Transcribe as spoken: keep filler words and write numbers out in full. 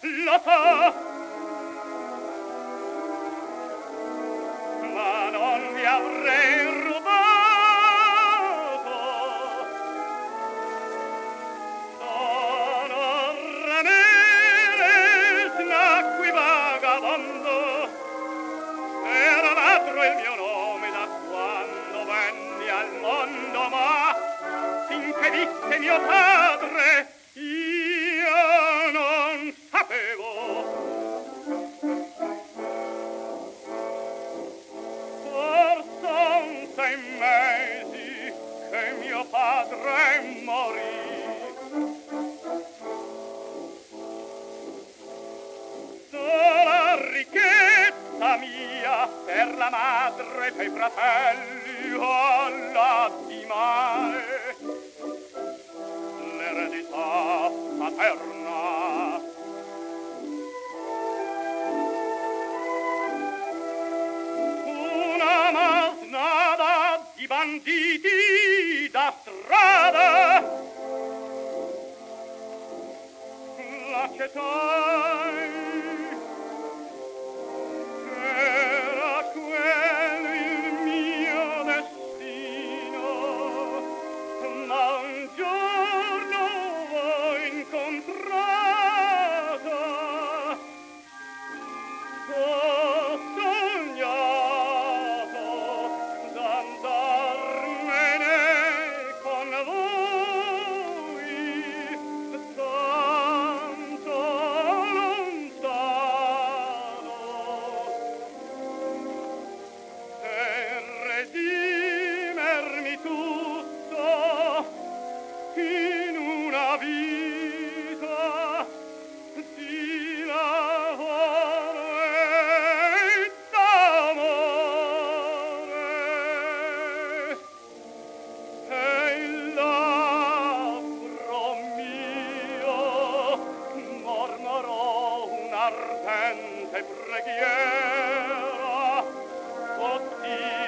lo so, ma non vi avrei rubato. Sono Ramirez, nacqui vagabondo, era ladro il mio nome da quando venni al mondo, ma finché visse mio padre io non sapevo. Forse son sei mesi che mio padre morì. Sola ricchezza mia per la madre, per i fratelli alla di mare, l'eredità paterna. Una masnada di banditi da strada l'accettai. Era quel il mio destino, ma un giorno l'ho incontrata. Ho sognato d'andarmene con voi, tanto lontano, per redimermi tutto in una vita di lavoro e d'amore. E il labbro mio mormorò un'ardente preghiera. Oh Dio,